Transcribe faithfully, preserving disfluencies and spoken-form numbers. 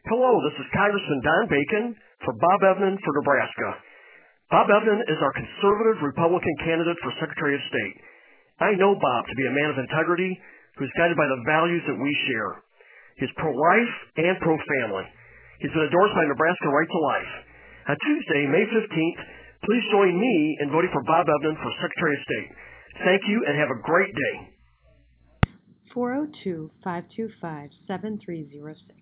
Hello, this is Congressman Don Bacon for Bob Evnen for Nebraska. Bob Evnen is our conservative Republican candidate for Secretary of State. I know Bob to be a man of integrity who's guided by the values that we share. He's pro-life and pro-family. He's been endorsed by Nebraska Right to Life. On Tuesday, May fifteenth, please join me in voting for Bob Evnen for Secretary of State. Thank you and have a great day. four oh two, five two five, seven three zero six.